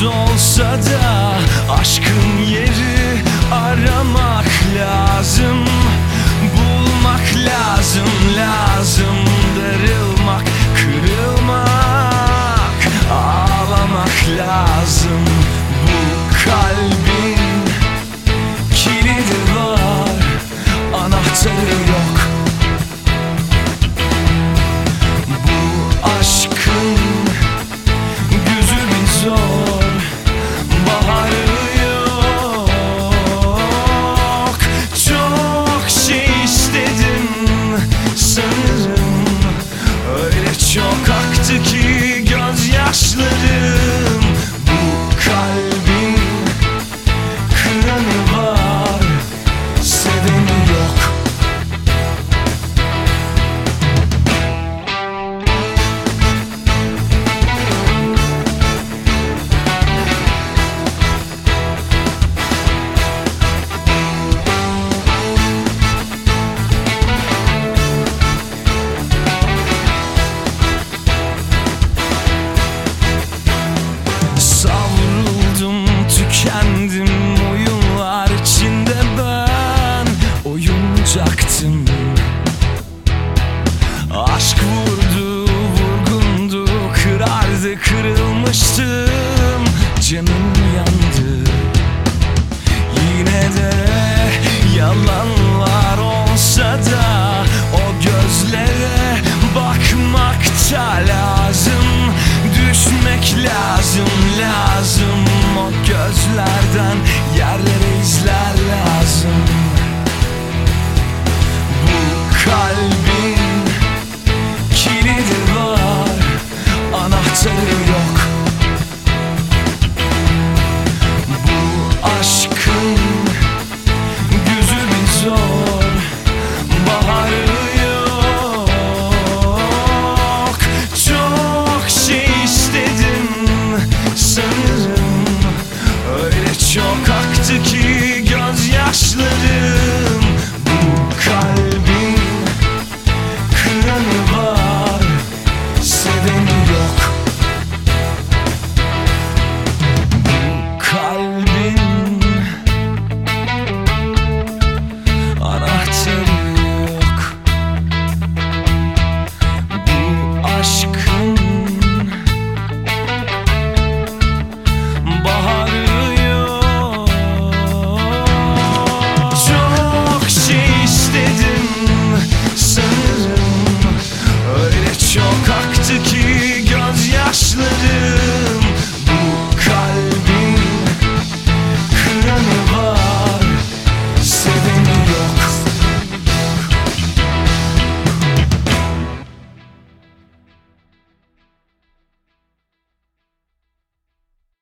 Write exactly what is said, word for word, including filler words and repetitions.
Gözlerimiz olsa da aşkın yeri aramak lazım. Bulmak lazım, lazım. Darılmak, kırılmak, ağlamak lazım. Bu kalbin kilidi var, anahtarı yok. Bu aşkın güzü bir zor, baharı yok. Çok şey istedim sanırım, öyle çok aktı ki gözyaşlarım. Bu kalbin kıranı var, seveni yok. Tükendim oyunlar içinde, ben oyuncaktım. Aşk vurdu, vurgundu, kırardı, kırılmıştım. Canım yandı. Yine de yalanlar olsa da o gözlere bakmakta lazım. Düşmek lazım, lazım. O gözlerden yerlere izler lazım. Bu kalbin kilidi var, anahtarı yok. Bu aşkın güzü bir zor, baharı yok. Çok şey istedim sanırım, öyle çok aktı ki gözyaşlarım. Bu kalbin kıranı var, seveni yok. Bu kalbin anahtarı yok. Bu aşkın baharı yok. Çok şey istedim sanırım, öyle çok aktı ki gözyaşlarım.